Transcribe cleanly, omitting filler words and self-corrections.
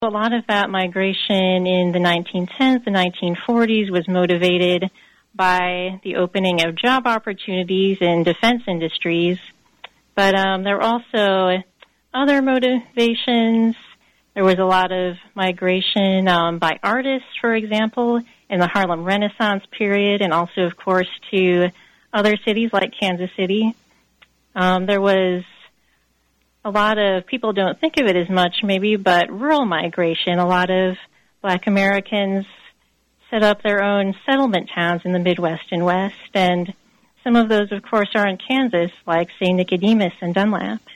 A lot of that migration in the 1910s, the 1940s was motivated by the opening of job opportunities in defense industries. But there were also other motivations. There was a lot of migration by artists, for example, in the Harlem Renaissance period, and also, of course, to other cities like Kansas City. There was a lot of, people don't think of it as much maybe, but rural migration. A lot of Black Americans set up their own settlement towns in the Midwest and West, and some of those, of course, are in Kansas, like, say, Nicodemus and Dunlap.